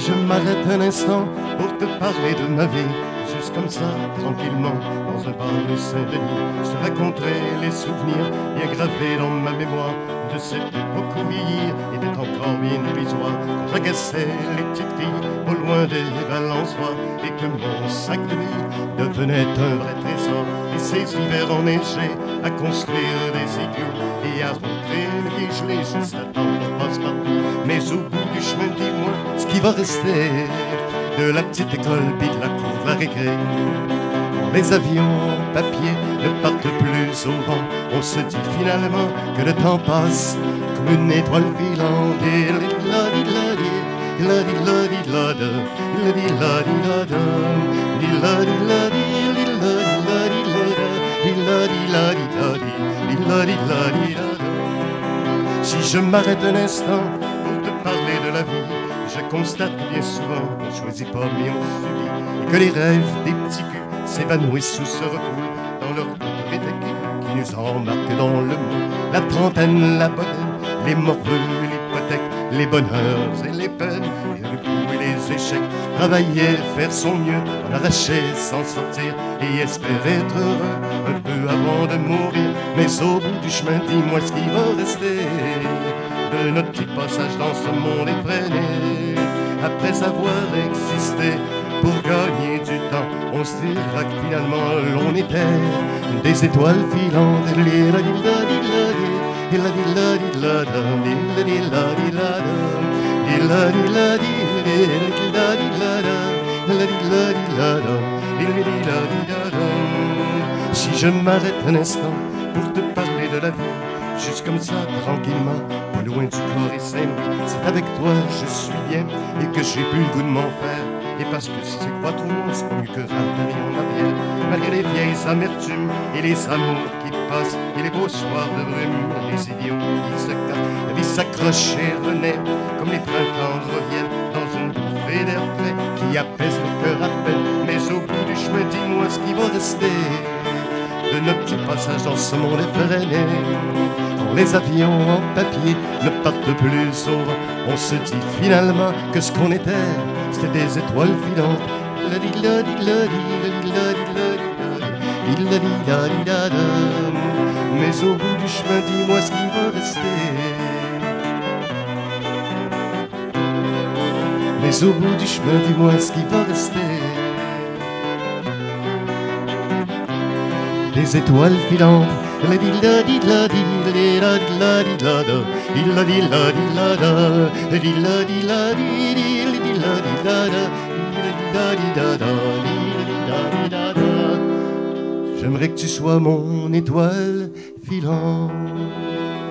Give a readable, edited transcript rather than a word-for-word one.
je m'arrête un instant pour te parler de ma vie, juste comme ça, tranquillement, dans un bar de Saint-Denis, je te raconterai les souvenirs bien gravés dans ma mémoire de cette époque où vieillir était encore bien illusoire. Je regassais les petites filles au loin des balançoires et que mon sac de billes devenait un vrai trésor. Et ces hivers enneigés à construire des igloos et à rentrer le pied gelé juste à temps qu'on passe partout. Mais au bout du chemin, dis-moi ce qui va rester de la petite école puis de la cour de la récré. Les avions papier ne partent plus au vent. On se dit finalement que le temps passe comme une étoile filante. Et si je m'arrête un instant pour te parler de la vie, je constate que bien souvent on choisit pas mais on subit, et que les rêves des petits culs s'évanouissent ou se recoulent dans leur rétec qui nous embarquent dans le monde. La trentaine, la bonne, les morveux, l'hypothèque, les bonheurs et les peines, et le coup et les échecs. Travailler, faire son mieux, en arracher, s'en sortir et espérer être heureux un peu avant de mourir. Mais au bout du chemin, dis-moi ce qui va rester de notre petit passage dans ce monde effréné. Après avoir existé pour gagner du temps, on se dira que finalement l'on était des étoiles filantes. Si je m'arrête un instant pour te parler de la vie, juste comme ça, tranquillement, pas loin du corps et Saint-Louis, c'est avec toi je suis bien et que j'ai plus le goût de m'en faire. Et parce que si c'est quoi tout le monde, c'est pas mieux que rentrer en arrière. Malgré les vieilles amertumes et les amours qui passent et les beaux soirs de brume, les idiots qui se cassent, la vie s'accroche et renaît comme les printemps reviennent dans une bouffée d'air frais qui apaise le cœur à peine. Mais au bout du chemin, dis-moi ce qui va rester de notre petit passage dans ce monde effréné. Quand les avions en papier ne partent plus au vent, on se dit finalement que ce qu'on était, c'était des étoiles filantes. Mais au bout du chemin, dis-moi ce qui va rester. Mais au bout du chemin, dis-moi ce qui va rester. Des étoiles filantes. J'aimerais que tu sois mon étoile filante.